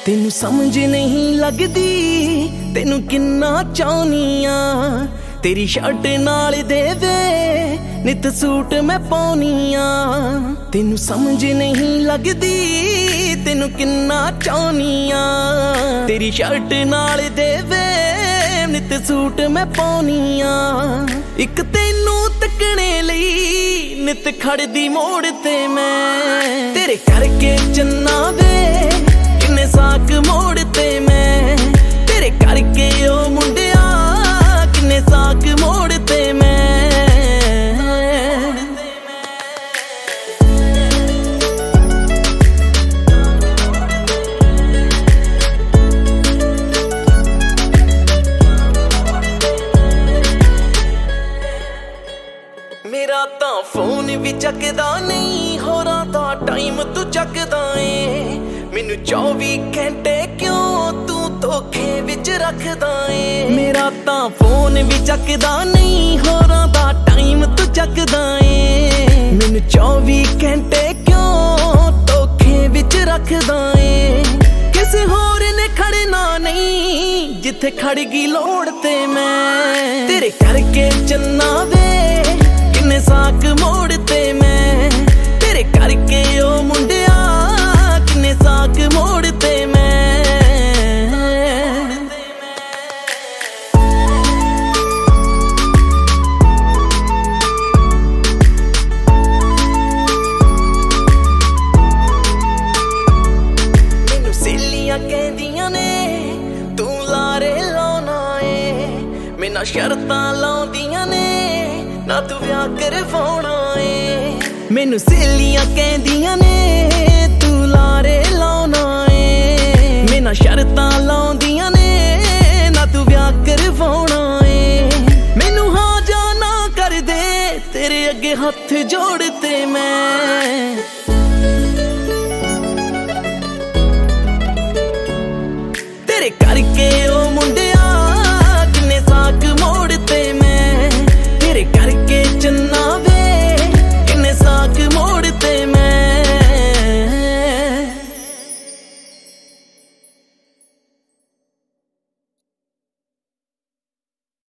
ਤੈਨੂੰ ਸਮਝ ਨਹੀਂ ਲੱਗਦੀ ਤੈਨੂੰ ਕਿੰਨਾ ਚਾਹੁੰਨੀ ਆ। ਤੇਰੀ ਸ਼ਰਟ ਨਾਲ ਦੇਵੇ ਨਿਤ ਸੂਟ ਮੈਂ ਪਾਉਣੀ ਆ। ਤੈਨੂੰ ਸਮਝ ਨਹੀਂ ਲੱਗਦੀ ਤੈਨੂੰ ਕਿੰਨਾ ਚਾਹੁੰਨੀ ਆ। ਤੇਰੀ ਸ਼ਰਟ ਨਾਲ ਦੇਵੇ ਨਿਤ ਸੂਟ ਮੈਂ ਪਾਉਣੀ ਆ। ਇੱਕ ਤੈਨੂੰ ਤੱਕਣੇ ਲਈ ਨਿਤ ਖੜਦੀ ਮੋੜ ਤੇ ਮੈਂ। ਤੇਰੇ ਕਰਕੇ ਚੰਨਾ ਵੇ ਕਿੰਨੇ ਸਾਕ ਮੋੜ ਤੇ ਮੈਂ। ਤੇਰੇ ਕਰਕੇ ਉਹ ਮੁੰਡਿਆ ਕਿੰਨੇ ਸਾਕ ਮੋੜ ਤੇ ਮੈਂ। ਮੇਰਾ ਤਾਂ ਫੋਨ ਵੀ ਚੱਕਦਾ ਨਹੀਂ ਹੋਰਾਂ ਦਾ ਟਾਈਮ ਤੂੰ ਚੱਕਦਾ ਏ। ਮੈਨੂੰ 24 ਘੰਟੇ ਕਿਉਂ ਤੂੰ ਧੋਖੇ ਵਿੱਚ ਰੱਖਦਾ ਏ। ਮੇਰਾ ਤਾਂ ਫੋਨ ਵੀ ਚੱਕਦਾ ਨਹੀਂ ਹੋਰਾਂ ਦਾ ਟਾਈਮ ਤੂੰ ਚੱਕਦਾ ਏ। ਮੈਨੂੰ 24 ਘੰਟੇ ਕਿਉਂ ਧੋਖੇ ਵਿੱਚ ਰੱਖਦਾ ਏ। ਕਿਸੇ ਹੋਰ ਨੇ ਖੜਨਾ ਨਹੀਂ ਜਿੱਥੇ ਖੜ ਗਈ ਲੋੜ ਤੇ ਮੈਂ। ਤੇਰੇ ਕਰਕੇ ਚੰਨਾ ਵੇ ਕਿੰਨੇ ਸਾਕ ਮੋੜ ਤੇ ਮੈਂ। ਤੇਰੇ ਕਰਕੇ ਉਹ ਮੁੰਡਿਆ ਕਿੰਨੇ ਸਾਕ ਮੋੜ ਤੇ ਮੈਂ। ਮੈਨੂੰ ਸਹੇਲੀਆਂ ਕਹਿੰਦੀਆਂ ਨੇ ਤੂੰ ਲਾਰੇ ਲਾਉਣਾ ਏ। ਮੈਨਾਂ ਸ਼ਰਤਾਂ ਲਾਉਂਦੀਆਂ ਨੇ ਨਾ ਤੂੰ ਵਿਆਹ ਕਰਵਾਉਣਾ ਏ। ਮੈਨੂੰ ਸਹੇਲੀਆਂ ਕਹਿੰਦੀਆਂ ਨੇ ਤੂੰ ਲਾਰੇ ਲਾਉਣਾ ਏ। ਮੈਨਾਂ ਸ਼ਰਤਾਂ ਲਾਉਂਦੀਆਂ ਨੇ ਨਾ ਤੂੰ ਵਿਆਹ ਕਰਵਾਉਣਾ ਏ। ਮੈਨੂੰ ਹਾਂ ਜਾਂ ਨਾ ਕਰ ਦੇ ਤੇਰੇ ਅੱਗੇ ਹੱਥ ਜੋੜ